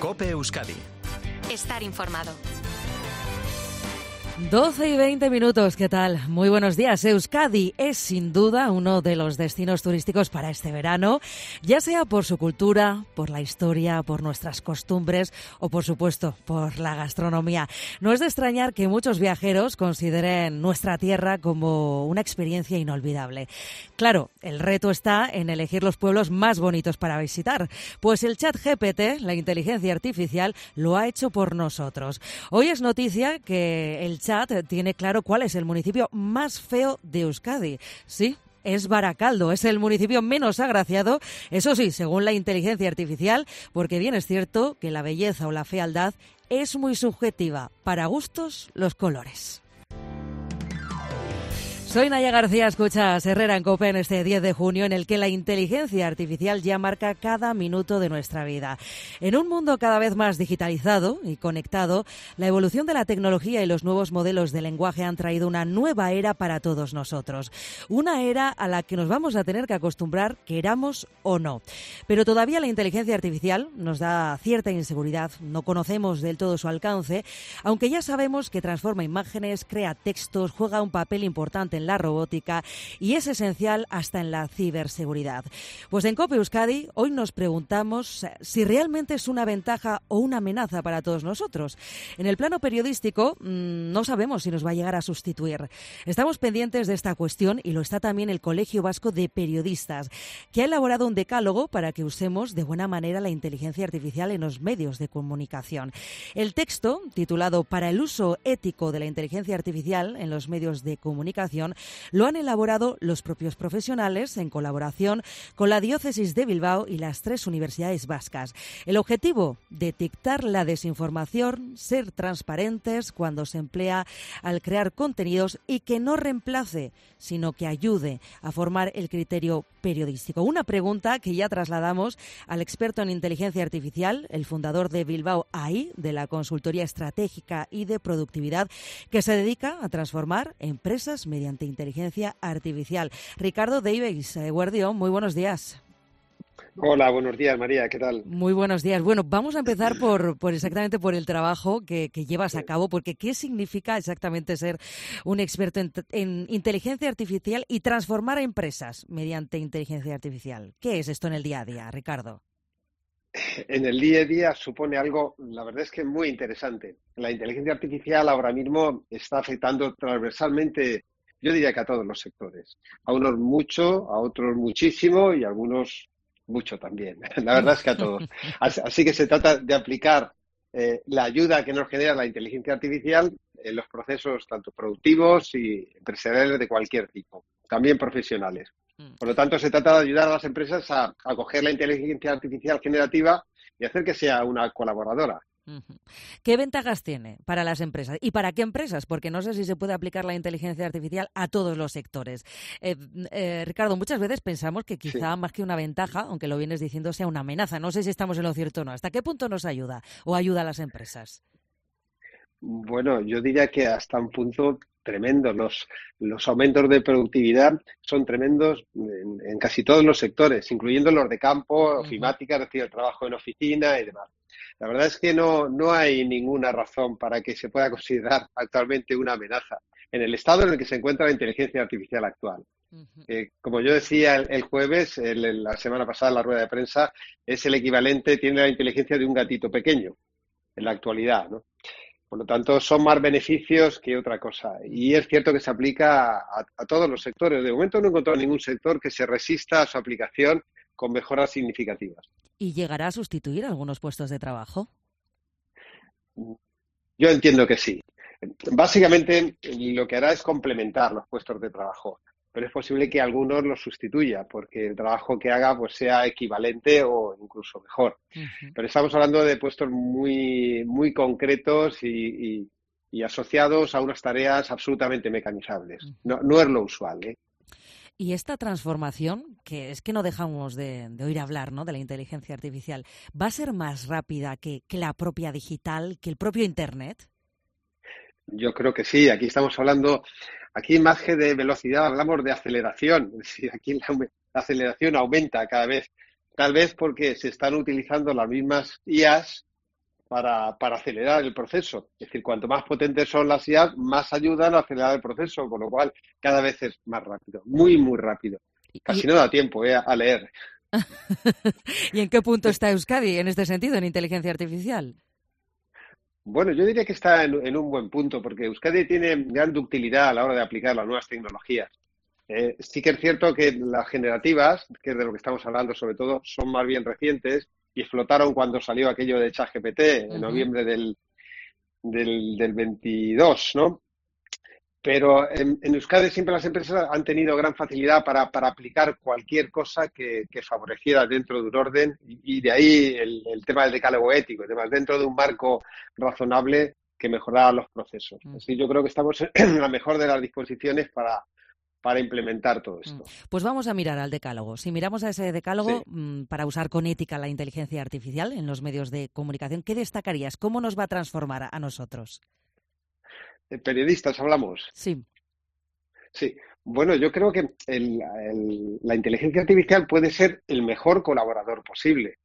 COPE Euskadi. Estar informado. 12:20, ¿qué tal? Muy buenos días. Euskadi es sin duda uno de los destinos turísticos para este verano, ya sea por su cultura, por la historia, por nuestras costumbres o, por supuesto, por la gastronomía. No es de extrañar que muchos viajeros consideren nuestra tierra como una experiencia inolvidable. Claro, el reto está en elegir los pueblos más bonitos para visitar, pues el ChatGPT, la inteligencia artificial, lo ha hecho por nosotros. Hoy es noticia que el chat tiene claro cuál es el municipio más feo de Euskadi. Sí, es Baracaldo, es el municipio menos agraciado, eso sí, según la inteligencia artificial, porque bien es cierto que la belleza o la fealdad es muy subjetiva. Para gustos, los colores. Soy Naya García, escuchas Herrera en COPE en este 10 de junio en el que la inteligencia artificial ya marca cada minuto de nuestra vida. En un mundo cada vez más digitalizado y conectado, la evolución de la tecnología y los nuevos modelos de lenguaje han traído una nueva era para todos nosotros. Una era a la que nos vamos a tener que acostumbrar, queramos o no. Pero todavía la inteligencia artificial nos da cierta inseguridad, no conocemos del todo su alcance, aunque ya sabemos que transforma imágenes, crea textos, juega un papel importante en la robótica y es esencial hasta en la ciberseguridad. Pues en COPE Euskadi hoy nos preguntamos si realmente es una ventaja o una amenaza para todos nosotros. En el plano periodístico no sabemos si nos va a llegar a sustituir. Estamos pendientes de esta cuestión y lo está también el Colegio Vasco de Periodistas, que ha elaborado un decálogo para que usemos de buena manera la inteligencia artificial en los medios de comunicación. El texto, titulado Para el uso ético de la inteligencia artificial en los medios de comunicación, lo han elaborado los propios profesionales en colaboración con la Diócesis de Bilbao y las 3 universidades vascas. El objetivo, detectar la desinformación, ser transparentes cuando se emplea al crear contenidos y que no reemplace, sino que ayude a formar el criterio periodístico. Una pregunta que ya trasladamos al experto en inteligencia artificial, el fundador de Bilbao AI, de la consultoría estratégica y de productividad, que se dedica a transformar empresas mediante inteligencia artificial. Ricardo de Ibex, Guardión, muy buenos días. Hola, buenos días, María, ¿qué tal? Muy buenos días. Bueno, vamos a empezar por exactamente por el trabajo que llevas a cabo, porque ¿qué significa exactamente ser un experto en inteligencia artificial y transformar a empresas mediante inteligencia artificial? ¿Qué es esto en el día a día, Ricardo? En el día a día supone algo, la verdad es que muy interesante. La inteligencia artificial ahora mismo está afectando transversalmente, yo diría que a todos los sectores. A unos mucho, a otros muchísimo y a algunos mucho también. La verdad es que a todos. Así que se trata de aplicar la ayuda que nos genera la inteligencia artificial en los procesos tanto productivos y empresariales de cualquier tipo, también profesionales. Por lo tanto, se trata de ayudar a las empresas a coger la inteligencia artificial generativa y hacer que sea una colaboradora. ¿Qué ventajas tiene para las empresas? ¿Y para qué empresas? Porque no sé si se puede aplicar la inteligencia artificial a todos los sectores. Ricardo, muchas veces pensamos que quizá más que una ventaja, aunque lo vienes diciendo, sea una amenaza. No sé si estamos en lo cierto o no. ¿Hasta qué punto nos ayuda o ayuda a las empresas? Bueno, yo diría que hasta un punto tremendo. Los aumentos de productividad son tremendos en casi todos los sectores, incluyendo los de campo, ofimática, es decir, el trabajo en oficina y demás. La verdad es que no hay ninguna razón para que se pueda considerar actualmente una amenaza en el estado en el que se encuentra la inteligencia artificial actual. Como yo decía el jueves, la semana pasada en la rueda de prensa, es el equivalente, tiene la inteligencia de un gatito pequeño en la actualidad, ¿no? Por lo tanto, son más beneficios que otra cosa. Y es cierto que se aplica a todos los sectores. De momento no he encontrado ningún sector que se resista a su aplicación con mejoras significativas. ¿Y llegará a sustituir algunos puestos de trabajo? Yo entiendo que sí. Básicamente, lo que hará es complementar los puestos de trabajo. Pero es posible que algunos los sustituya, porque el trabajo que haga pues sea equivalente o incluso mejor. Pero estamos hablando de puestos muy, muy concretos y asociados a unas tareas absolutamente mecanizables. No es lo usual, ¿eh? Y esta transformación, que es que no dejamos de oír hablar, ¿no?, de la inteligencia artificial, ¿va a ser más rápida que la propia digital, que el propio Internet? Yo creo que sí. Aquí estamos hablando, aquí más que de velocidad, hablamos de aceleración. Es decir, aquí la aceleración aumenta cada vez. Tal vez porque se están utilizando las mismas IAs para acelerar el proceso. Es decir, cuanto más potentes son las IAs, más ayudan a acelerar el proceso, con lo cual cada vez es más rápido, muy, muy rápido. Casi no da tiempo a leer. ¿Y en qué punto está Euskadi en este sentido, en inteligencia artificial? Bueno, yo diría que está en un buen punto, porque Euskadi tiene gran ductilidad a la hora de aplicar las nuevas tecnologías. Sí que es cierto que las generativas, que es de lo que estamos hablando sobre todo, son más bien recientes y explotaron cuando salió aquello de ChatGPT en noviembre del 22, ¿no? Pero en Euskadi siempre las empresas han tenido gran facilidad para aplicar cualquier cosa que favoreciera dentro de un orden y de ahí el tema del decálogo ético, además dentro de un marco razonable que mejorara los procesos. Así yo creo que estamos en la mejor de las disposiciones para implementar todo esto. Pues vamos a mirar al decálogo. Si miramos a ese decálogo, sí, para usar con ética la inteligencia artificial en los medios de comunicación, ¿qué destacarías? ¿Cómo nos va a transformar a nosotros? Periodistas hablamos. Sí. Sí. Bueno, yo creo que la inteligencia artificial puede ser el mejor colaborador posible.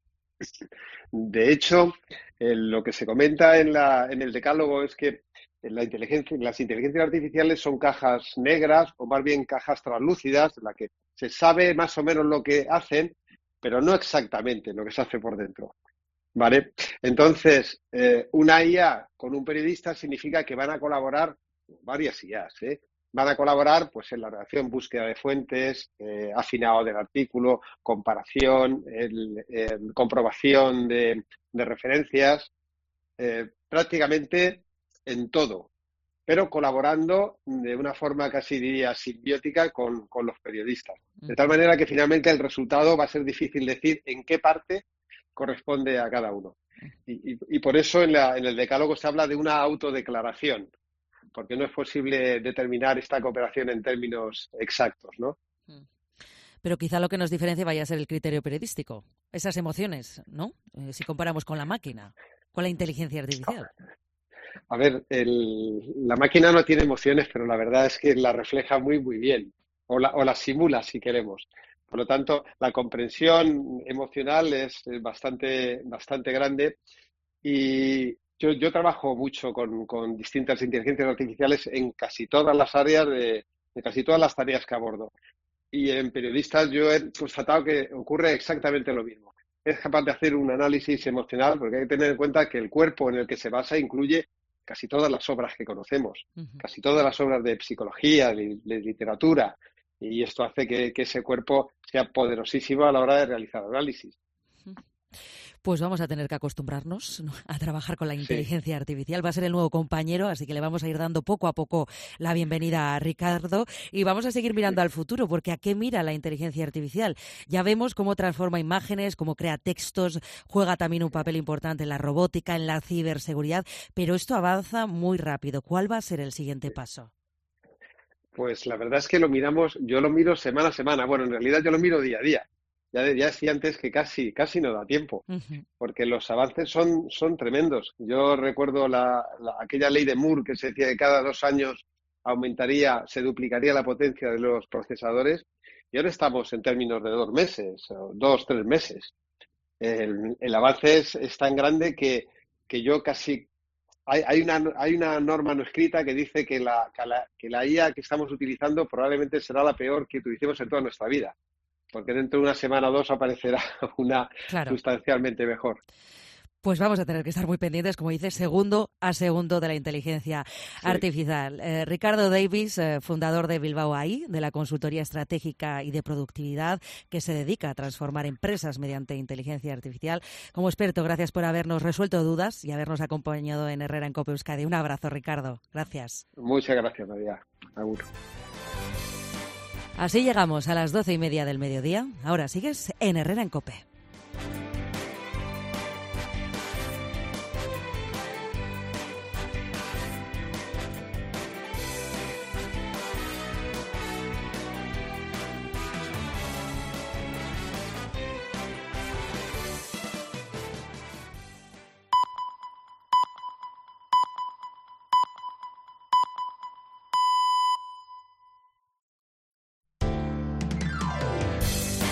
De hecho, lo que se comenta en el decálogo es que las inteligencias artificiales son cajas negras o más bien cajas translúcidas en las que se sabe más o menos lo que hacen, pero no exactamente lo que se hace por dentro. ¿Vale? Entonces, una IA con un periodista significa que van a colaborar varias IAs, Van a colaborar pues en la redacción, búsqueda de fuentes, afinado del artículo, comparación, comprobación de referencias, prácticamente en todo, pero colaborando de una forma casi diría simbiótica con los periodistas. De tal manera que finalmente el resultado va a ser difícil decir en qué parte corresponde a cada uno. Y por eso en el decálogo se habla de una autodeclaración, porque no es posible determinar esta cooperación en términos exactos, ¿no? Pero quizá lo que nos diferencia vaya a ser el criterio periodístico, esas emociones, ¿no? Si comparamos con la máquina, con la inteligencia artificial. A ver, la máquina no tiene emociones, pero la verdad es que la refleja muy, muy bien, o la simula si queremos. Por lo tanto, la comprensión emocional es bastante grande y yo trabajo mucho con distintas inteligencias artificiales en casi todas las áreas de casi todas las tareas que abordo. Y en periodistas yo he constatado que ocurre exactamente lo mismo. Es capaz de hacer un análisis emocional porque hay que tener en cuenta que el cuerpo en el que se basa incluye casi todas las obras que conocemos, casi todas las obras de psicología, de literatura. Y esto hace que ese cuerpo sea poderosísimo a la hora de realizar análisis. Pues vamos a tener que acostumbrarnos a trabajar con la inteligencia artificial. Va a ser el nuevo compañero, así que le vamos a ir dando poco a poco la bienvenida a Ricardo y vamos a seguir mirando al futuro, porque ¿a qué mira la inteligencia artificial? Ya vemos cómo transforma imágenes, cómo crea textos, juega también un papel importante en la robótica, en la ciberseguridad, pero esto avanza muy rápido. ¿Cuál va a ser el siguiente paso? Pues la verdad es que yo lo miro semana a semana. Bueno, en realidad yo lo miro día a día. Ya decía antes que casi no da tiempo, porque los avances son tremendos. Yo recuerdo aquella ley de Moore que se decía que cada 2 años se duplicaría la potencia de los procesadores, y ahora estamos en términos de 2 meses, o 3 meses. El avance es tan grande que yo casi... Hay una norma no escrita que dice que la IA que estamos utilizando probablemente será la peor que utilicemos en toda nuestra vida, porque dentro de una semana o 2 aparecerá una sustancialmente mejor. Pues vamos a tener que estar muy pendientes, como dices, segundo a segundo de la inteligencia artificial. Ricardo Davis, fundador de Bilbao AI, de la consultoría estratégica y de productividad que se dedica a transformar empresas mediante inteligencia artificial. Como experto, gracias por habernos resuelto dudas y habernos acompañado en Herrera en COPE Euskadi. Un abrazo, Ricardo. Gracias. Muchas gracias, María. Agur. Así llegamos a las 12:30 del mediodía. Ahora sigues en Herrera en COPE.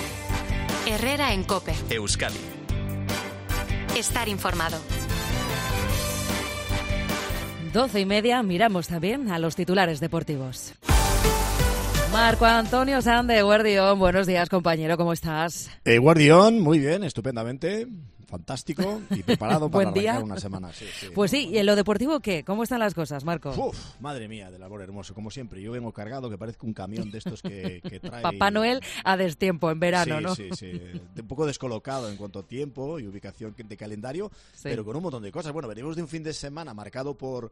Herrera en COPE. Euskadi. Estar informado. 12:30 miramos también a los titulares deportivos. Marco Antonio Sande, Guardión, buenos días, compañero, ¿cómo estás? Guardión, muy bien, estupendamente, fantástico y preparado para arrancar una semana. Sí. Pues sí, ¿y en lo deportivo qué? ¿Cómo están las cosas, Marco? Madre mía, del amor hermoso, como siempre. Yo vengo cargado, que parezco un camión de estos que trae... Papá Noel a destiempo, en verano, ¿no? Sí. Un poco descolocado en cuanto a tiempo y ubicación de calendario, pero con un montón de cosas. Bueno, venimos de un fin de semana marcado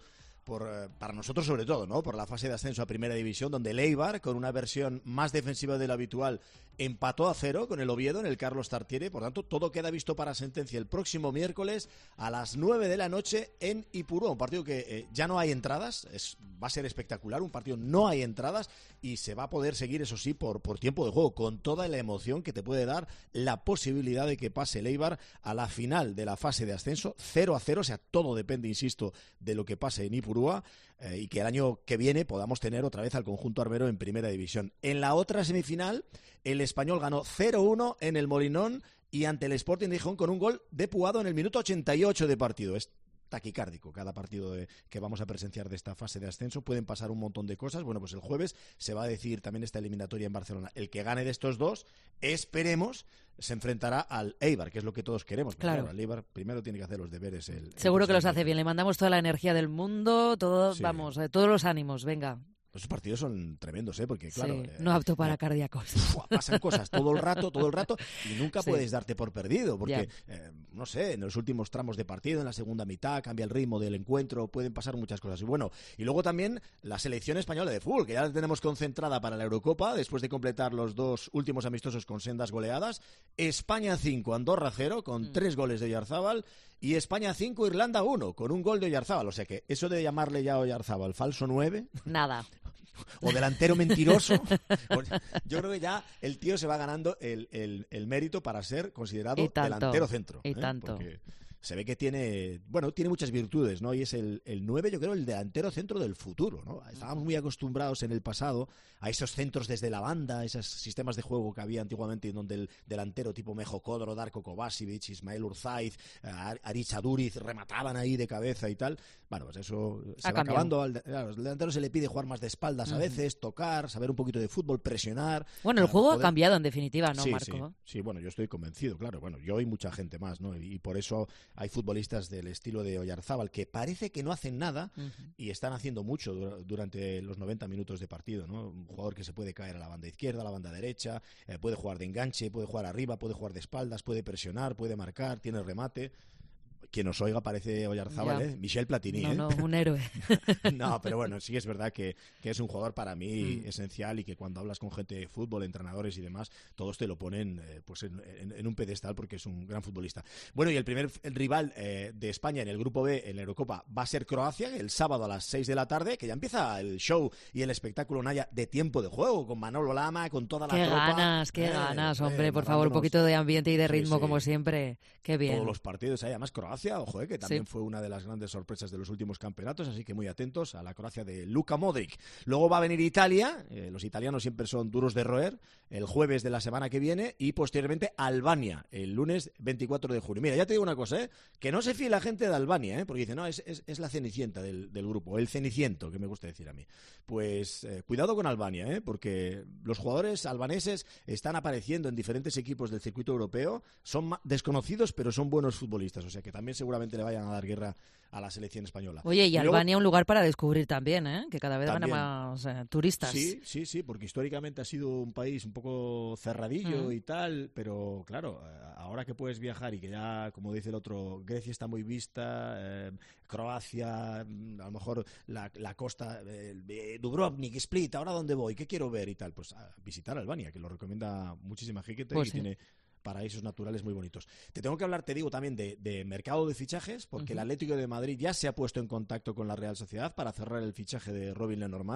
para nosotros sobre todo, ¿no? Por la fase de ascenso a Primera División, donde el Eibar, con una versión más defensiva de lo habitual, empató a 0 con el Oviedo en el Carlos Tartiere. Por tanto, todo queda visto para sentencia el próximo miércoles a las 9 de la noche en Ipurúa. Un partido que ya no hay entradas, va a ser espectacular. Un partido no hay entradas y se va a poder seguir, eso sí, por tiempo de juego, con toda la emoción que te puede dar la posibilidad de que pase el Eibar a la final de la fase de ascenso 0-0. O sea, todo depende, insisto, de lo que pase en Ipurúa. Y que el año que viene podamos tener otra vez al conjunto arbero en Primera División. En la otra semifinal, el Español ganó 0-1 en el Molinón y ante el Sporting de Gijón con un gol de Puado en el minuto 88 de partido. Es taquicárdico cada partido que vamos a presenciar de esta fase de ascenso. Pueden pasar un montón de cosas. Bueno, pues el jueves se va a decidir también esta eliminatoria en Barcelona. El que gane de estos dos, esperemos, se enfrentará al Eibar, que es lo que todos queremos. Claro, el Eibar primero tiene que hacer los deberes. Seguro que los hace bien. Le mandamos toda la energía del mundo, todos los ánimos, venga. Esos partidos son tremendos, porque claro... no apto para cardíacos. Pasan cosas todo el rato, y nunca puedes darte por perdido, porque, no sé, en los últimos tramos de partido, en la segunda mitad, cambia el ritmo del encuentro, pueden pasar muchas cosas. Y bueno, y luego también la selección española de fútbol, que ya la tenemos concentrada para la Eurocopa, después de completar los dos últimos amistosos con sendas goleadas. España 5, Andorra 0, con 3 goles de Oyarzábal, y España 5, Irlanda 1, con un gol de Oyarzábal. O sea que eso de llamarle ya a Oyarzábal falso 9... Nada. O delantero mentiroso. Yo creo que ya el tío se va ganando el mérito para ser considerado delantero centro. Y tanto. Porque se ve que tiene muchas virtudes, ¿no? Y es el 9, yo creo, el delantero centro del futuro, ¿no? Estábamos muy acostumbrados en el pasado a esos centros desde la banda, esos sistemas de juego que había antiguamente, donde el delantero tipo Mejo Kodro, Darko Kovacevic, Ismael Urzaiz, Aritz Aduriz remataban ahí de cabeza y tal. Bueno, pues eso se va acabando. Al delantero se le pide jugar más de espaldas a veces, tocar, saber un poquito de fútbol, presionar. Bueno, el juego ha cambiado en definitiva, ¿no, Marco? Sí, bueno, yo estoy convencido, claro. Bueno, yo y mucha gente más, ¿no? Y por eso hay futbolistas del estilo de Oyarzábal que parece que no hacen nada y están haciendo mucho durante los 90 minutos de partido, ¿no? Un jugador que se puede caer a la banda izquierda, a la banda derecha, puede jugar de enganche, puede jugar arriba, puede jugar de espaldas, puede presionar, puede marcar, tiene remate. Quien nos oiga parece Oyarzábal, Michel Platini. No, un héroe. No, pero bueno, sí es verdad que es un jugador para mí esencial y que cuando hablas con gente de fútbol, entrenadores y demás, todos te lo ponen pues en un pedestal porque es un gran futbolista. Bueno, y el primer rival de España en el Grupo B en la Eurocopa va a ser Croacia, el sábado a las 6 de la tarde, que ya empieza el show y el espectáculo Naya de tiempo de juego, con Manolo Lama, con toda la tropa. Qué ganas, hombre, por favor, un poquito de ambiente y de ritmo como siempre. Qué bien. Todos los partidos, además Croacia, ojo, que también fue una de las grandes sorpresas de los últimos campeonatos, así que muy atentos a la Croacia de Luka Modric. Luego va a venir Italia, los italianos siempre son duros de roer, el jueves de la semana que viene, y posteriormente Albania, el lunes 24 de junio. Mira, ya te digo una cosa, que no se fíe la gente de Albania, porque dice, no, es la cenicienta del grupo, el ceniciento, que me gusta decir a mí. Pues cuidado con Albania, porque los jugadores albaneses están apareciendo en diferentes equipos del circuito europeo, son desconocidos, pero son buenos futbolistas, o sea que también seguramente le vayan a dar guerra a la selección española. Oye, y Albania luego, un lugar para descubrir también, que cada vez van a más turistas. Sí, porque históricamente ha sido un país un poco cerradillo y tal, pero claro, ahora que puedes viajar y que ya, como dice el otro, Grecia está muy vista, Croacia, a lo mejor la costa, Dubrovnik, Split, ¿ahora dónde voy? ¿Qué quiero ver? Y tal, pues a visitar Albania, que lo recomienda muchísima gente y tiene paraísos naturales muy bonitos. Te tengo que hablar, te digo, también de mercado de fichajes, porque el Atlético de Madrid ya se ha puesto en contacto con la Real Sociedad para cerrar el fichaje de Robin Lenormand,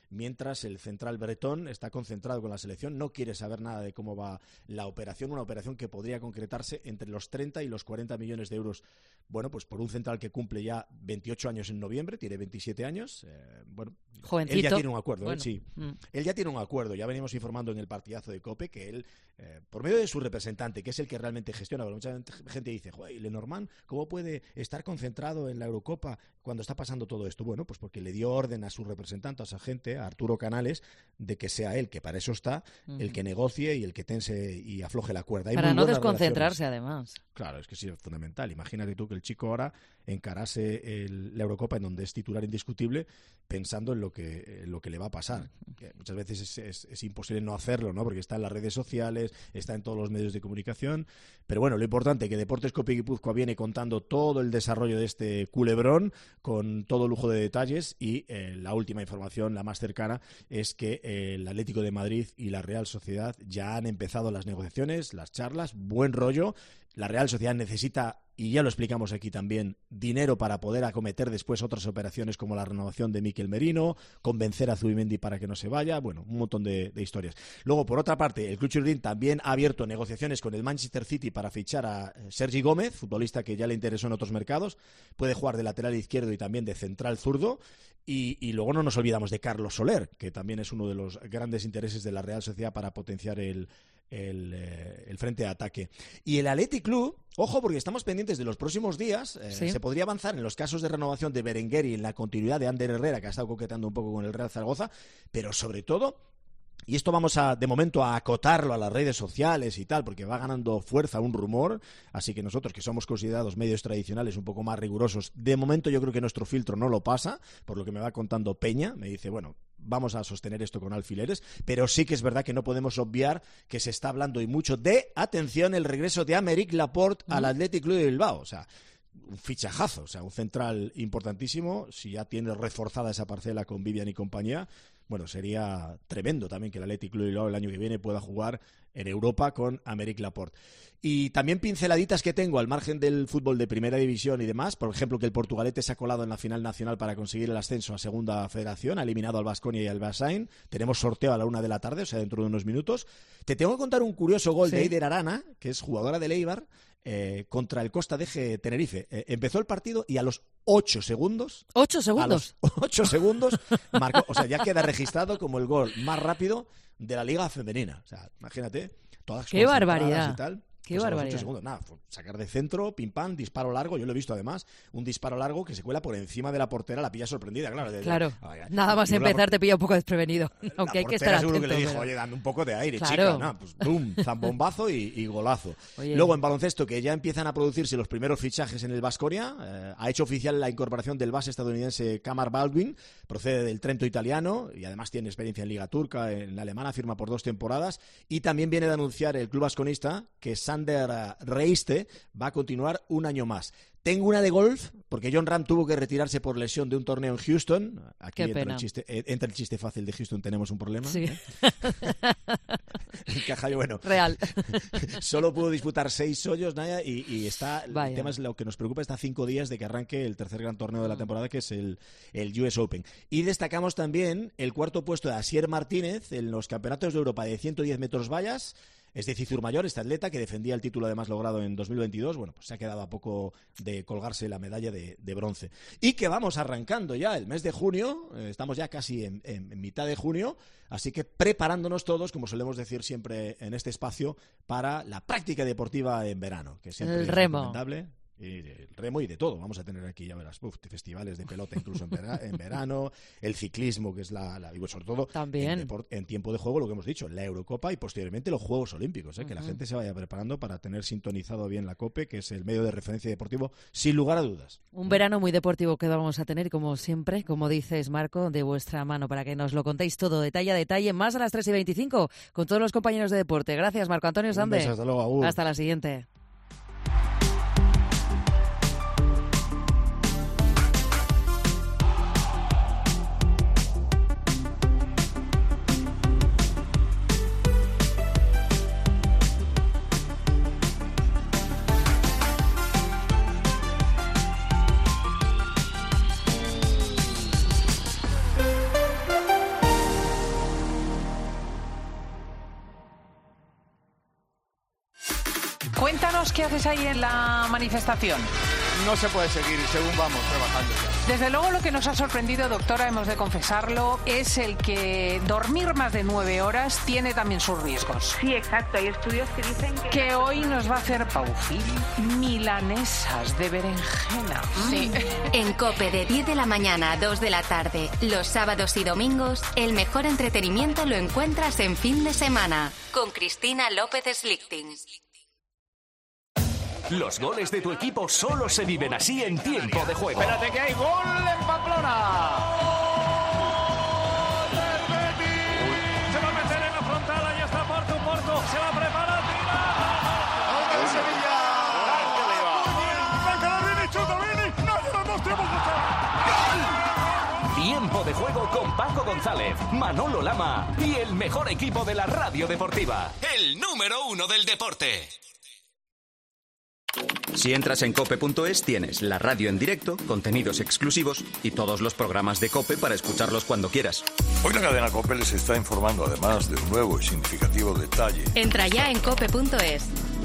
mientras el central bretón está concentrado con la selección, no quiere saber nada de cómo va la operación, una operación que podría concretarse entre los 30 y los 40 millones de euros. Bueno, pues por un central que cumple ya 28 años en noviembre, tiene 27 años, jovencito. Él ya tiene un acuerdo, bueno. sí. Él ya tiene un acuerdo, ya venimos informando en el partidazo de COPE que él, por medio de su representante, que es el que realmente gestiona, porque mucha gente dice, joder, Lenormand, ¿cómo puede estar concentrado en la Eurocopa cuando está pasando todo esto? Bueno, pues porque le dio orden a su representante, a esa gente, a Arturo Canales, de que sea él, que para eso está, el que negocie y el que tense y afloje la cuerda. Para no desconcentrarse, además. Claro, es que sí, es fundamental. Imagínate tú que el chico ahora encarase la Eurocopa, en donde es titular indiscutible, pensando en lo que le va a pasar. Que muchas veces es imposible no hacerlo, ¿no? Porque está en las redes sociales, está en todos los medios de comunicación. Pero bueno, lo importante es que Deportes COPE Guipúzcoa viene contando todo el desarrollo de este culebrón con todo lujo de detalles, y la última información, la más cercana, es que el Atlético de Madrid y la Real Sociedad ya han empezado las negociaciones, las charlas, buen rollo. La Real Sociedad necesita, y ya lo explicamos aquí también, dinero para poder acometer después otras operaciones como la renovación de Mikel Merino, convencer a Zubimendi para que no se vaya, bueno, un montón de historias. Luego, por otra parte, el Club Churrín también ha abierto negociaciones con el Manchester City para fichar a Sergi Gómez, futbolista que ya le interesó en otros mercados, puede jugar de lateral izquierdo y también de central zurdo. Y luego no nos olvidamos de Carlos Soler, que también es uno de los grandes intereses de la Real Sociedad para potenciar el frente de ataque. Y el Athletic Club, ojo, porque estamos pendientes de los próximos días, ¿sí? Se podría avanzar en los casos de renovación de Berenguer y en la continuidad de Ander Herrera, que ha estado coqueteando un poco con el Real Zaragoza, pero sobre todo, y esto vamos de momento a acotarlo a las redes sociales y tal, porque va ganando fuerza un rumor, así que nosotros, que somos considerados medios tradicionales un poco más rigurosos, de momento yo creo que nuestro filtro no lo pasa, por lo que me va contando Peña, me dice, bueno, vamos a sostener esto con alfileres, pero sí que es verdad que no podemos obviar que se está hablando y mucho de, atención, el regreso de Aymeric Laporte al Athletic Club de Bilbao, o sea, un fichajazo, o sea, un central importantísimo. Si ya tiene reforzada esa parcela con Vivian y compañía, bueno, sería tremendo también que el Athletic Club de Bilbao el año que viene pueda jugar en Europa con Aymeric Laporte. Y también pinceladitas que tengo al margen del fútbol de primera división y demás, por ejemplo, que el Portugalete se ha colado en la final nacional para conseguir el ascenso a segunda federación, ha eliminado al Baskonia y al Beasain. Tenemos sorteo a la 1 de la tarde, o sea, dentro de unos minutos. Te tengo que contar un curioso gol de Eider Arana, que es jugadora del Eibar, contra el Costa d'Eje Tenerife. Empezó el partido y a los 8 segundos... ¿8 segundos? A los 8 segundos marcó, o sea, ya queda registrado como el gol más rápido de la Liga Femenina. O sea, imagínate, todas ¡qué barbaridad! Y tal. ¡Qué pues barbaridad! 8 segundos, nada, sacar de centro, pim pam, disparo largo, yo lo he visto además, un disparo largo que se cuela por encima de la portera, la pilla sorprendida, claro. Claro, nada más empezar te pilla un poco desprevenido, aunque hay que estar atento. Seguro que le dijo, oye, dame un poco de aire, claro. chica, no, pues boom, zambombazo y golazo. Oye. Luego en baloncesto, que ya empiezan a producirse los primeros fichajes en el Baskonia, ha hecho oficial la incorporación del base estadounidense Kamar Baldwin, procede del Trento italiano y además tiene experiencia en Liga Turca, en la alemana, firma por 2 temporadas, y también viene de anunciar el club basconista que Sander Reiste va a continuar un año más. Tengo una de golf, porque John Ram tuvo que retirarse por lesión de un torneo en Houston. Aquí entra el chiste fácil de Houston, tenemos un problema. Sí. Encaja, bueno. Real. Solo pudo disputar 6 hoyos, Naya, y está. Vaya. El tema es lo que nos preocupa, está a 5 días de que arranque el tercer gran torneo de la temporada, que es el US Open. Y destacamos también el cuarto puesto de Asier Martínez en los campeonatos de Europa de 110 metros vallas. Es de Cizurmayor, este atleta que defendía el título además logrado en 2022. Bueno, pues se ha quedado a poco de colgarse la medalla de bronce. Y que vamos arrancando ya el mes de junio, estamos ya casi en mitad de junio, así que preparándonos todos, como solemos decir siempre en este espacio, para la práctica deportiva en verano, que siempre el es remo. recomendable. Y el remo y de todo. Vamos a tener aquí, ya verás, festivales de pelota incluso en verano, el ciclismo, que es y sobre todo también en tiempo de juego, lo que hemos dicho, la Eurocopa y posteriormente los Juegos Olímpicos, que la gente se vaya preparando para tener sintonizado bien la COPE, que es el medio de referencia deportivo, sin lugar a dudas. Un verano muy deportivo que vamos a tener, como siempre, como dices, Marco, de vuestra mano, para que nos lo contéis todo, detalle a detalle, más a las 3:25, con todos los compañeros de deporte. Gracias, Marco Antonio Sande. Un beso, hasta luego, Agur. Hasta la siguiente. Cuéntanos qué haces ahí en la manifestación. No se puede seguir según vamos trabajando ya. Desde luego lo que nos ha sorprendido, doctora, hemos de confesarlo, es el que dormir más de 9 horas tiene también sus riesgos. Sí, exacto. Hay estudios que dicen que hoy nos va a hacer Paufil milanesas de berenjena. Sí. En COPE de 10 de la mañana a 2 de la tarde, los sábados y domingos, el mejor entretenimiento lo encuentras en Fin de Semana, con Cristina López Slichting. Los goles de tu equipo solo se viven así en tiempo de juego. Espérate que hay gol en Pamplona. ¡Gol del Betis! Se va a meter en la frontal, ahí está Porto, se va a preparar, tira. ¡Gol del Sevilla! Tiempo de juego con Paco González, Manolo Lama y el mejor equipo de la radio deportiva. El número 1 del deporte. Si entras en cope.es tienes la radio en directo, contenidos exclusivos y todos los programas de COPE para escucharlos cuando quieras. Hoy la cadena COPE les está informando además de un nuevo y significativo detalle. Entra ya en cope.es.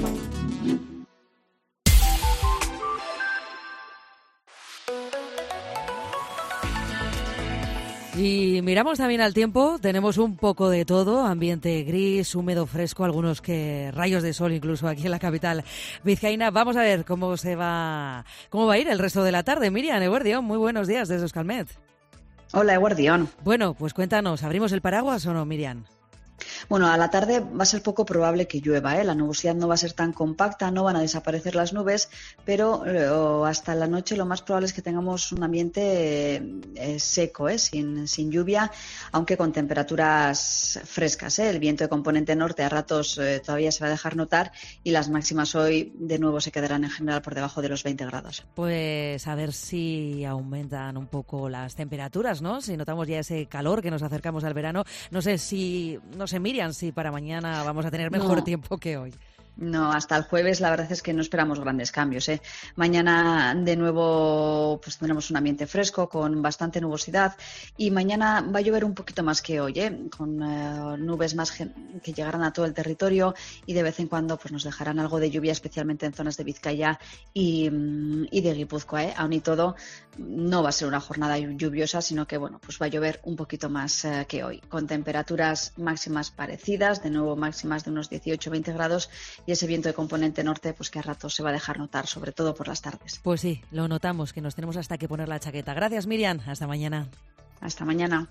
Y miramos también al tiempo, tenemos un poco de todo, ambiente gris, húmedo, fresco, algunos que rayos de sol incluso aquí en la capital vizcaína. Vamos a ver cómo va a ir el resto de la tarde. Miriam Eguardión, muy buenos días desde Euskalmet. Hola, Eguardión. Bueno, pues cuéntanos, ¿abrimos el paraguas o no, Miriam? Bueno, a la tarde va a ser poco probable que llueva, ¿eh? La nubosidad no va a ser tan compacta, no van a desaparecer las nubes, pero hasta la noche lo más probable es que tengamos un ambiente seco, sin lluvia, aunque con temperaturas frescas, ¿eh? El viento de componente norte a ratos todavía se va a dejar notar y las máximas hoy de nuevo se quedarán en general por debajo de los 20 grados. Pues a ver si aumentan un poco las temperaturas, ¿no? Si notamos ya ese calor que nos acercamos al verano. No sé, Miriam, si para mañana vamos a tener mejor tiempo que hoy. No, hasta el jueves la verdad es que no esperamos grandes cambios, ¿eh? Mañana de nuevo pues tendremos un ambiente fresco con bastante nubosidad y mañana va a llover un poquito más que hoy, ¿eh? Con nubes más que llegarán a todo el territorio y de vez en cuando pues nos dejarán algo de lluvia, especialmente en zonas de Vizcaya y de Guipúzcoa, ¿eh? Aún y todo no va a ser una jornada lluviosa, sino que bueno, pues va a llover un poquito más que hoy, con temperaturas máximas parecidas, de nuevo máximas de unos 18-20 grados y ese viento de componente norte pues que a ratos se va a dejar notar, sobre todo por las tardes. Pues sí, lo notamos, que nos tenemos hasta que poner la chaqueta. Gracias, Miriam. Hasta mañana. Hasta mañana.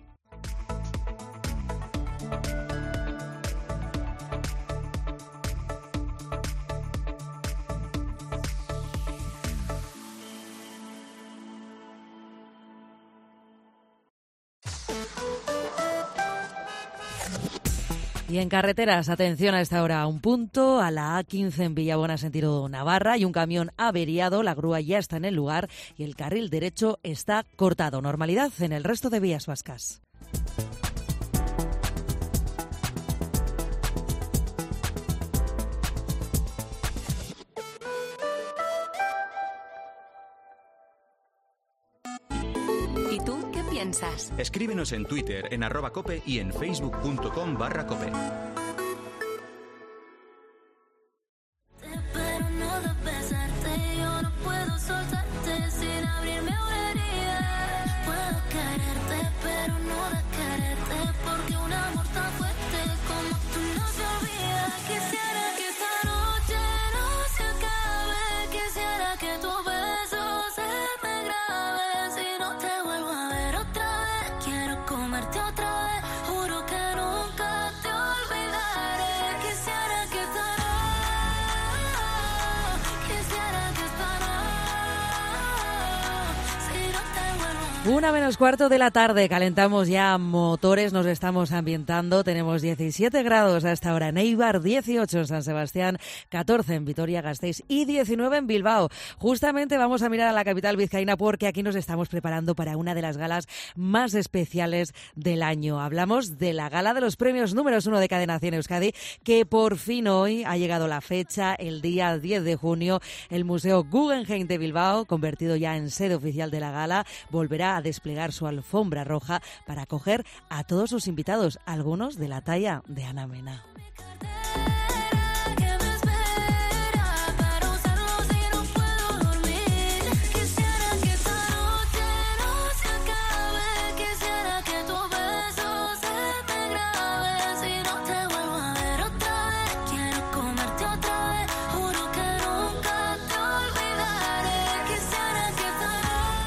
Y en carreteras, atención a esta hora, un punto, a la A15 en Villabona, sentido Navarra, y un camión averiado, la grúa ya está en el lugar y el carril derecho está cortado. Normalidad en el resto de vías vascas. ¿Y tú qué piensas? Escríbenos en Twitter, en @cope y en facebook.com/cope. Una menos cuarto de la tarde, calentamos ya motores, nos estamos ambientando, tenemos 17 grados a esta hora en Eibar, 18 en San Sebastián, 14 en Vitoria-Gasteiz y 19 en Bilbao. Justamente vamos a mirar a la capital vizcaína porque aquí nos estamos preparando para una de las galas más especiales del año. Hablamos de la gala de los premios números 1 de Cadena 100 Euskadi, que por fin hoy ha llegado la fecha, el día 10 de junio, el Museo Guggenheim de Bilbao, convertido ya en sede oficial de la gala, volverá a desplegar su alfombra roja para acoger a todos sus invitados, algunos de la talla de Ana Mena.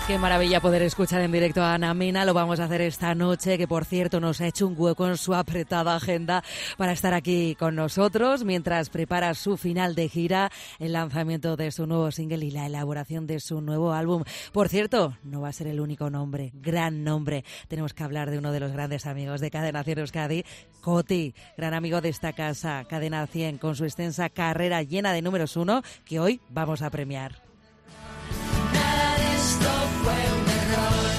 Qué maravilla poder escuchar en directo a Ana Mena. Lo vamos a hacer esta noche, que por cierto nos ha hecho un hueco en su apretada agenda para estar aquí con nosotros mientras prepara su final de gira, el lanzamiento de su nuevo single y la elaboración de su nuevo álbum. Por cierto, no va a ser el único nombre, gran nombre. Tenemos que hablar de uno de los grandes amigos de Cadena 100 Euskadi, Coti, gran amigo de esta casa, Cadena 100, con su extensa carrera llena de números 1 que hoy vamos a premiar. Esto fue un error,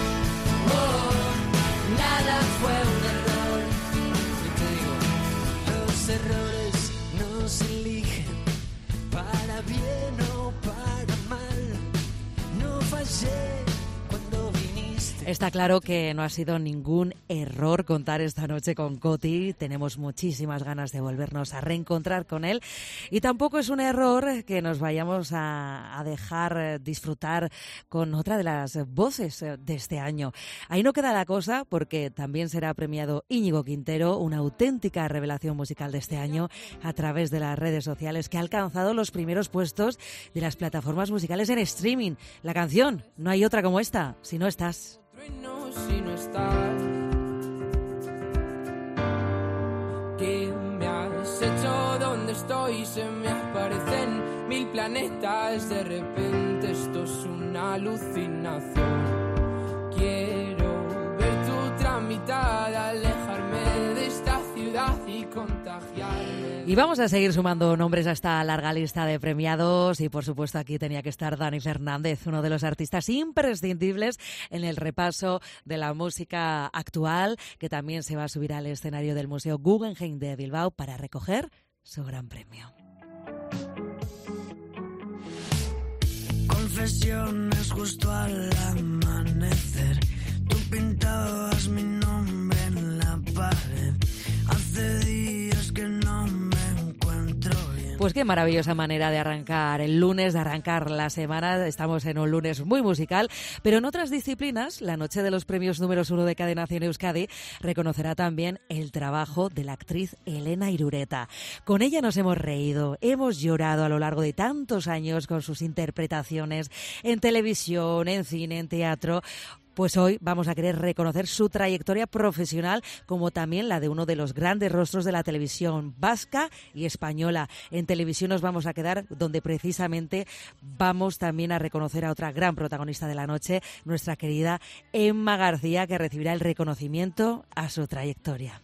nada fue un error. Yo te digo, los errores no se eligen para bien o para mal. No fallé cuando viniste. Está claro que no ha sido ningún error contar esta noche con Coti. Tenemos muchísimas ganas de volvernos a reencontrar con él. Y tampoco es un error que nos vayamos a dejar disfrutar con otra de las voces de este año. Ahí no queda la cosa, porque también será premiado Íñigo Quintero, una auténtica revelación musical de este año a través de las redes sociales, que ha alcanzado los primeros puestos de las plataformas musicales en streaming. La canción, no hay otra como esta, Si no estás. Si no estás, ¿qué me has hecho? ¿Dónde estoy? Se me aparecen 1000 planetas. De repente esto es una alucinación. Quiero ver tu tramitada, alejarme de esta ciudad y contagiarme. Y vamos a seguir sumando nombres a esta larga lista de premiados y por supuesto aquí tenía que estar Dani Fernández, uno de los artistas imprescindibles en el repaso de la música actual, que también se va a subir al escenario del Museo Guggenheim de Bilbao para recoger su gran premio. Confesiones justo al amanecer, tú pintabas mi nombre en la pared, hace días que no me encuentro bien. Pues qué maravillosa manera de arrancar el lunes, de arrancar la semana. Estamos en un lunes muy musical, pero en otras disciplinas, la noche de los premios números 1 de Cadena 100 Euskadi reconocerá también el trabajo de la actriz Elena Irureta. Con ella nos hemos reído, hemos llorado a lo largo de tantos años con sus interpretaciones en televisión, en cine, en teatro. Pues hoy vamos a querer reconocer su trayectoria profesional, como también la de uno de los grandes rostros de la televisión vasca y española. En televisión nos vamos a quedar donde precisamente vamos también a reconocer a otra gran protagonista de la noche, nuestra querida Emma García, que recibirá el reconocimiento a su trayectoria.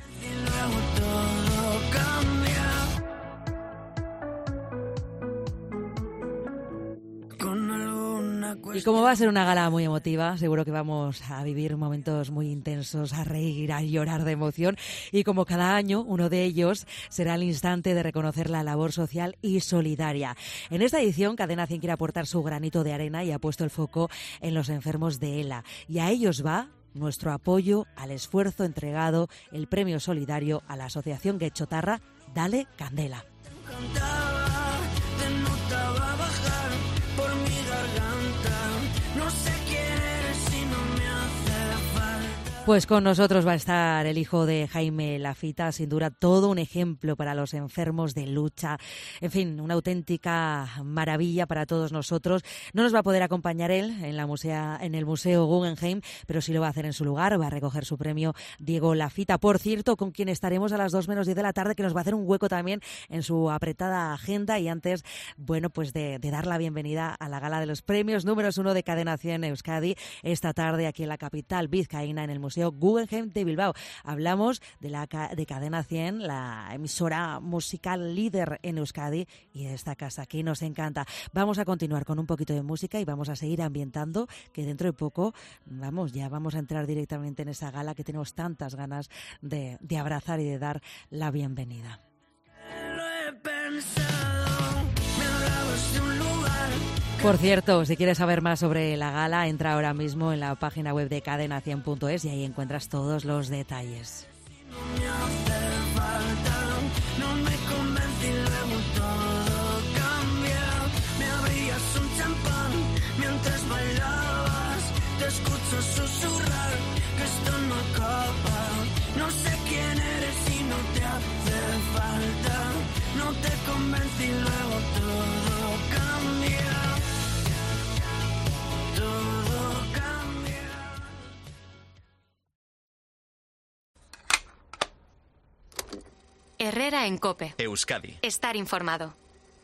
Y como va a ser una gala muy emotiva, seguro que vamos a vivir momentos muy intensos, a reír, a llorar de emoción. Y como cada año, uno de ellos será el instante de reconocer la labor social y solidaria. En esta edición, Cadena 100 quiere aportar su granito de arena y ha puesto el foco en los enfermos de ELA. Y a ellos va nuestro apoyo al esfuerzo entregado, el premio solidario a la asociación Getxotarra Dale Candela. Pues con nosotros va a estar el hijo de Jaime Lafita, sin duda todo un ejemplo para los enfermos de lucha. En fin, una auténtica maravilla para todos nosotros. No nos va a poder acompañar él en el Museo Guggenheim, pero sí lo va a hacer en su lugar. Va a recoger su premio Diego Lafita, por cierto, con quien estaremos a las 2 menos 10 de la tarde, que nos va a hacer un hueco también en su apretada agenda. Y antes, bueno, pues de dar la bienvenida a la gala de los premios números 1 de Cadena 100 Euskadi, esta tarde aquí en la capital vizcaína, en el Museo Guggenheim de Bilbao. Hablamos de Cadena 100, la emisora musical líder en Euskadi y de esta casa que nos encanta. Vamos a continuar con un poquito de música y vamos a seguir ambientando, que dentro de poco vamos a entrar directamente en esa gala que tenemos tantas ganas de abrazar y de dar la bienvenida. Lo he pensado, me hablabas de un lugar. Por cierto, si quieres saber más sobre la gala, entra ahora mismo en la página web de cadena100.es y ahí encuentras todos los detalles. No me hace falta, no me convence y luego todo cambia. Me abrías un champán mientras bailabas, te escucho susurrar que esto no acaba. No sé quién eres y no te hace falta, no te convence y luego todo cambia. Todo Herrera en COPE. Euskadi. Estar informado.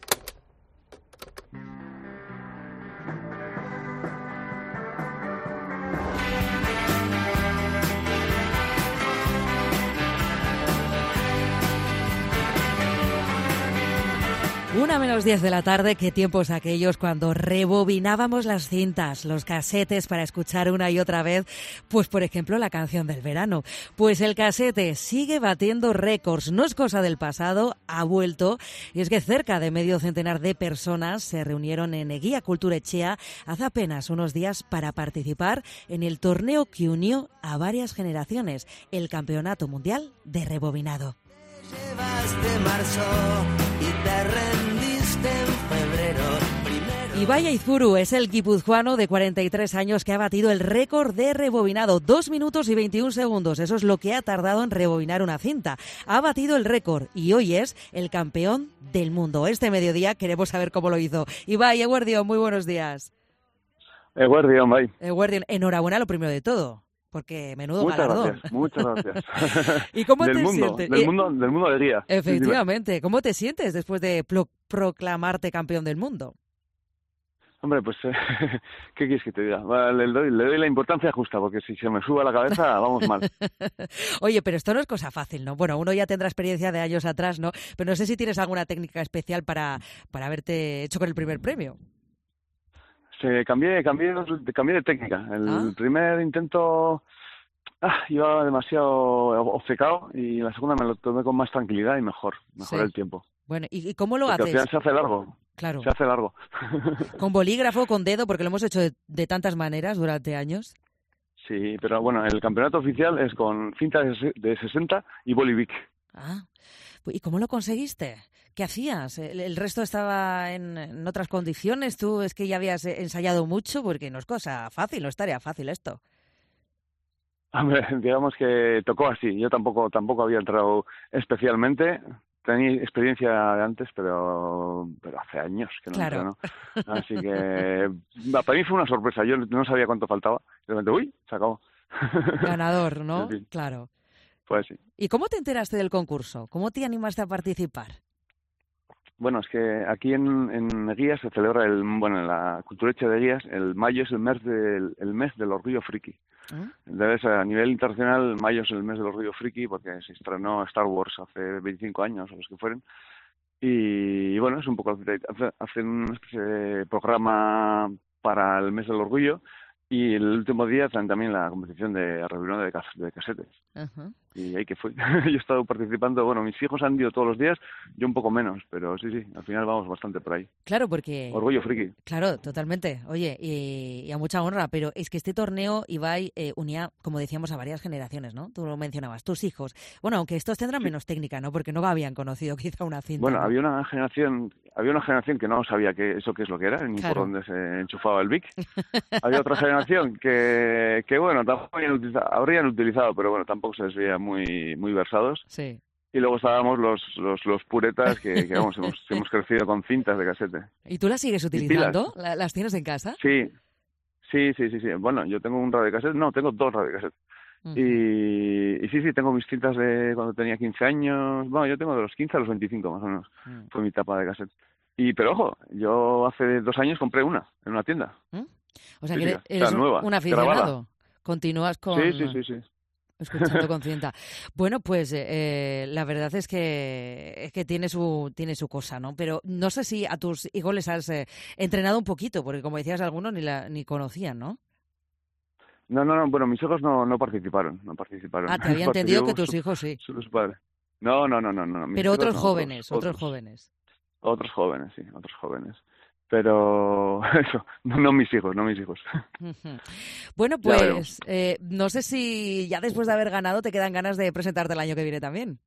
Una menos 10 de la tarde, qué tiempos aquellos cuando rebobinábamos las cintas, los casetes para escuchar una y otra vez, pues por ejemplo la canción del verano. Pues el casete sigue batiendo récords, no es cosa del pasado, ha vuelto, y es que cerca de medio centenar de personas se reunieron en Eguía Kulturechea hace apenas unos días para participar en el torneo que unió a varias generaciones, el Campeonato Mundial de Rebobinado. Llevaste marzo y te rendiste en febrero. Ibai Aizpuru es el guipuzcoano de 43 años que ha batido el récord de rebobinado, 2 minutos y 21 segundos. Eso es lo que ha tardado en rebobinar una cinta. Ha batido el récord y hoy es el campeón del mundo. Este mediodía queremos saber cómo lo hizo. Ibai, Eguerdión, muy buenos días. Eguerdión, Bai. Eguerdión, enhorabuena lo primero de todo. Porque menudo galardón. Muchas gracias. ¿Y cómo te sientes? Del mundo de guía. Efectivamente. ¿Cómo te sientes después de proclamarte campeón del mundo? Hombre, pues, ¿qué quieres que te diga? Le doy la importancia justa, porque si se me sube a la cabeza, vamos mal. Oye, pero esto no es cosa fácil, ¿no? Bueno, uno ya tendrá experiencia de años atrás, ¿no? Pero no sé si tienes alguna técnica especial para haberte hecho con el primer premio. Cambié de técnica. El primer intento iba demasiado obcecado y la segunda me lo tomé con más tranquilidad y mejoré el tiempo. Bueno, ¿y cómo lo porque haces? Al final se hace largo. Claro. Se hace largo. ¿Con bolígrafo, con dedo? Porque lo hemos hecho de tantas maneras durante años. Sí, pero bueno, el campeonato oficial es con cinta de 60 y bolivic. ¿Y cómo lo conseguiste? ¿Qué hacías? ¿El resto estaba en otras condiciones? ¿Tú es que ya habías ensayado mucho? Porque no es cosa fácil, no es tarea fácil esto. Hombre, digamos que tocó así. Yo tampoco había entrado especialmente. Tenía experiencia de antes, pero hace años que no entré, ¿no? Así que para mí fue una sorpresa. Yo no sabía cuánto faltaba. De repente, se acabó. Ganador, ¿no? Sí. Claro. Pues sí. ¿Y cómo te enteraste del concurso? ¿Cómo te animaste a participar? Bueno, es que aquí en Eguía se celebra en la Kulturechea de Eguías, el mayo es el mes del orgullo friki. Entonces, a nivel internacional, mayo es el mes del orgullo friki porque se estrenó Star Wars hace 25 años, o los que fueron. Y bueno, es un poco, hacen una especie de programa para el mes del orgullo. Y el último día también la competición de rebobinado de casetes. Uh-huh. Y ahí que fui. Yo he estado participando, bueno, mis hijos han ido todos los días, yo un poco menos, pero sí, al final vamos bastante por ahí. Claro, porque... Orgullo friki. Claro, totalmente. Oye, y a mucha honra, pero es que este torneo, Ibai, unía, como decíamos, a varias generaciones, ¿no? Tú lo mencionabas, tus hijos. Bueno, aunque estos tendrán menos técnica, ¿no? Porque no habían conocido quizá una cinta. Bueno, ¿no? había una generación que no sabía eso qué es lo que era, ni por dónde se enchufaba el Vic. Había otra generación que bueno, tampoco habrían utilizado, pero bueno, tampoco se les veía muy versados. Sí. Y luego estábamos los puretas que vamos, hemos crecido con cintas de casete. ¿Y tú las sigues utilizando? ¿Las tienes en casa? Sí. Bueno, yo tengo un radiocassette, tengo 2 radiocassettes. Uh-huh. Y sí, tengo mis cintas de cuando tenía 15 años. Bueno, yo tengo de los 15 a los 25 más o menos. Fue mi etapa de cassette. Pero ojo, yo hace 2 años compré una en una tienda. O sea, que eres nueva, un aficionado. grabada. Continúas con... Sí. Escuchando con cinta. Bueno, pues la verdad es que tiene su cosa, ¿no? Pero no sé si a tus hijos les has entrenado un poquito, porque como decías, algunos ni conocían, ¿no? No, bueno, mis hijos no participaron. Ah, te había entendido que tus hijos sí. Su padre. No. Pero otros jóvenes. Otros jóvenes, sí, otros jóvenes. Pero eso, no mis hijos. Bueno, pues no sé si ya después de haber ganado te quedan ganas de presentarte el año que viene también.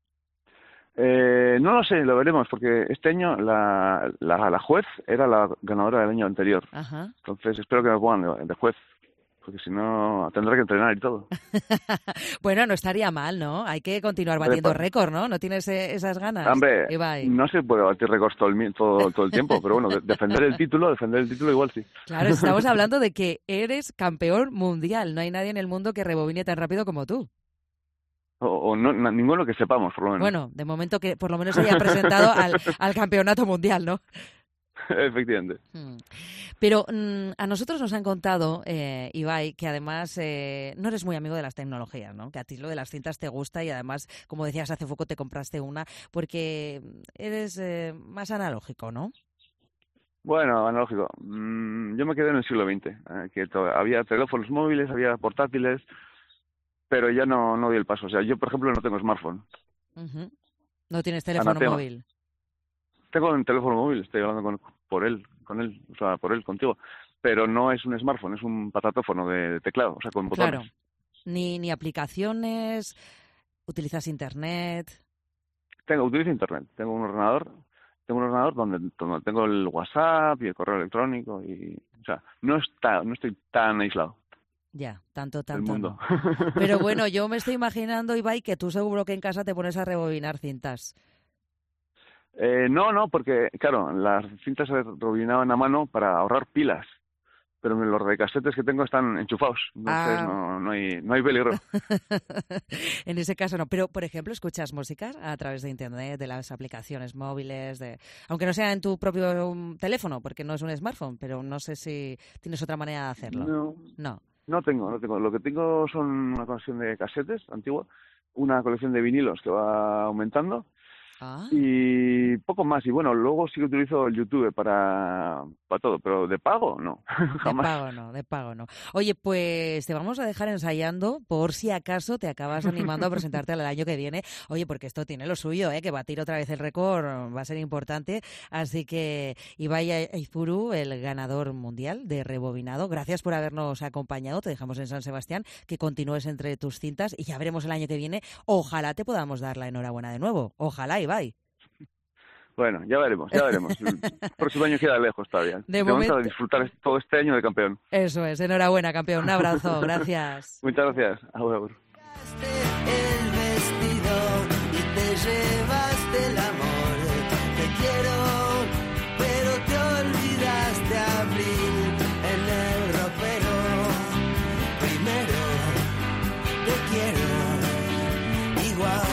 No lo sé, lo veremos, porque este año la juez era la ganadora del año anterior. Ajá. Entonces espero que me pongan de juez, porque si no tendré que entrenar y todo. Bueno, no estaría mal, ¿no? Hay que continuar batiendo récord, ¿no? ¿No tienes esas ganas? Hombre, Ibai. No se puede batir récords todo el tiempo, pero bueno, defender el título igual sí. Claro, estamos hablando de que eres campeón mundial. No hay nadie en el mundo que rebobine tan rápido como tú. O no, ninguno que sepamos, por lo menos. Bueno, de momento que por lo menos se haya presentado al campeonato mundial, ¿no? Efectivamente. Pero a nosotros nos han contado, Ibai, que además no eres muy amigo de las tecnologías, ¿no? Que a ti lo de las cintas te gusta y además, como decías hace poco, te compraste una porque eres más analógico, ¿no? Bueno, analógico. Yo me quedé en el siglo XX, que había teléfonos móviles, había portátiles, pero ya no di el paso. O sea, yo, por ejemplo, no tengo smartphone. Uh-huh. ¿No tienes teléfono móvil? Tengo un teléfono móvil, estoy hablando por él, contigo. Pero no es un smartphone, es un patatófono de teclado, o sea, con botones. Claro. Ni aplicaciones, utilizas internet. Utilizo internet. Tengo un ordenador donde tengo el WhatsApp y el correo electrónico y, o sea, no estoy tan aislado. Ya, tanto el mundo. No. Pero bueno, yo me estoy imaginando, Ibai, que tú seguro que en casa te pones a rebobinar cintas. No, porque, claro, las cintas se rebobinaban a mano para ahorrar pilas, pero los radiocassettes que tengo están enchufados, entonces no hay peligro. En ese caso no, pero, por ejemplo, ¿escuchas música a través de Internet, de las aplicaciones móviles, aunque no sea en tu propio teléfono, porque no es un smartphone, pero no sé si tienes otra manera de hacerlo? No tengo. Lo que tengo son una colección de casetes antigua, una colección de vinilos que va aumentando y poco más. Y bueno, luego sí que utilizo el YouTube para todo, pero de pago no, jamás. De pago no. Oye, pues te vamos a dejar ensayando por si acaso te acabas animando a presentarte al año que viene. Oye, porque esto tiene lo suyo, que batir otra vez el récord va a ser importante. Así que Ibai Aizpuru, el ganador mundial de rebobinado, gracias por habernos acompañado. Te dejamos en San Sebastián, que continúes entre tus cintas y ya veremos el año que viene. Ojalá te podamos dar la enhorabuena de nuevo. Ojalá, Ibai. Bueno, ya veremos. El próximo año queda lejos todavía. De momento, a disfrutar todo este año de campeón. Eso es, enhorabuena, campeón. Un abrazo, gracias. Muchas gracias. Agur. El vestido y te llevaste el amor. Te quiero, pero te olvidaste abrir en el ropero. Primero, te quiero igual.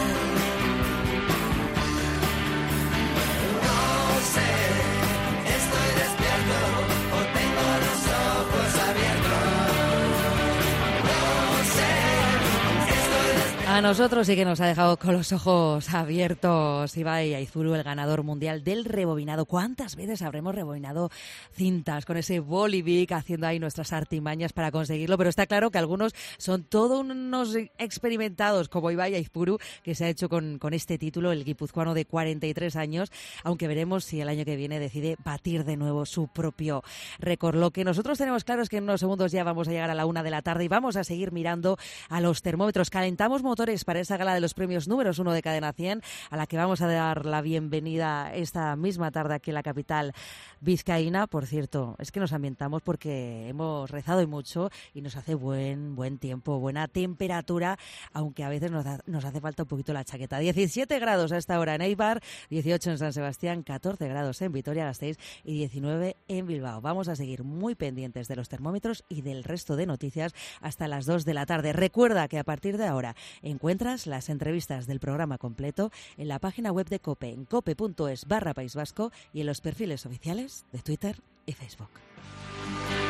A nosotros sí que nos ha dejado con los ojos abiertos Ibai Aizpuru, el ganador mundial del rebobinado. ¿Cuántas veces habremos rebobinado cintas con ese Bolivic haciendo ahí nuestras artimañas para conseguirlo? Pero está claro que algunos son todos unos experimentados, como Ibai Aizpuru, que se ha hecho con este título, el guipuzcoano de 43 años, aunque veremos si el año que viene decide batir de nuevo su propio récord. Lo que nosotros tenemos claro es que en unos segundos ya vamos a llegar a la 1 de la tarde y vamos a seguir mirando a los termómetros. Calentamos motores para esa gala de los premios números 1 de Cadena 100, a la que vamos a dar la bienvenida esta misma tarde aquí en la capital vizcaína. Por cierto, es que nos ambientamos porque hemos rezado y mucho y nos hace buen tiempo, buena temperatura, aunque a veces nos hace falta un poquito la chaqueta. 17 grados a esta hora en Eibar, 18 en San Sebastián, 14 grados en Vitoria-Gasteiz y 19 en Bilbao. Vamos a seguir muy pendientes de los termómetros y del resto de noticias hasta las 2 de la tarde. Recuerda que a partir de ahora encuentras las entrevistas del programa completo en la página web de COPE, en cope.es/País Vasco y en los perfiles oficiales de Twitter y Facebook.